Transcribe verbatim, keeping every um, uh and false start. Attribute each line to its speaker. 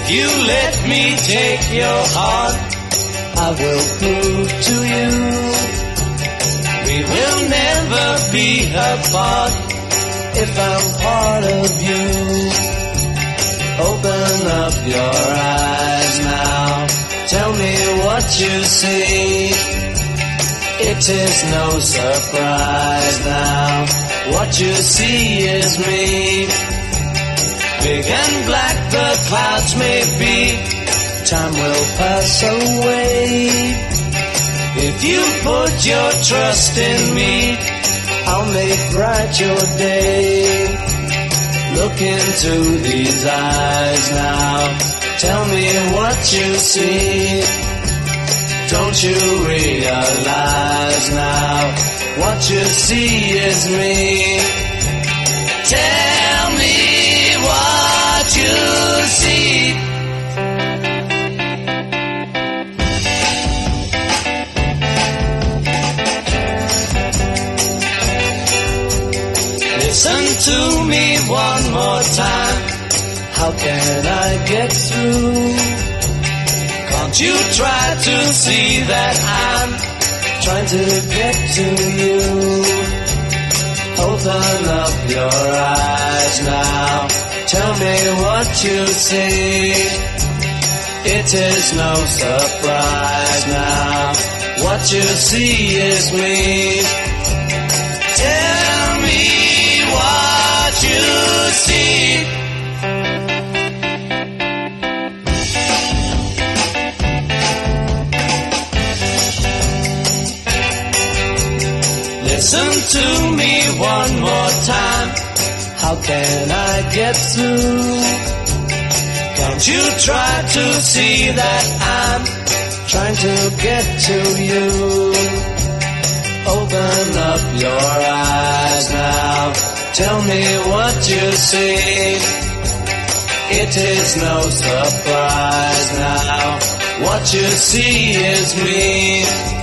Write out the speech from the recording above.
Speaker 1: If you let me take your heart, I will prove to you we will never be apart. If I'm part of you, open up your eyes now. Tell me what you see. It is no surprise now. What you see is me. Big and black the clouds may be, time will pass away. If you put your trust in me, I'll make bright your day. Look into these eyes now. Tell me what you see. Don't you realize now? What you see is me. Tell me what you see. Listen to me one more time. How can I get through? Can't you try to see that I'm trying to get to you? Open up your eyes now. Tell me what you see. It is no surprise now. What you see is me. Tell me what you see. Listen to me one more time. How can I get through? Can't you try to see that I'm trying to get to you? Open up your eyes now. Tell me what you see. It is no surprise now. What you see is me.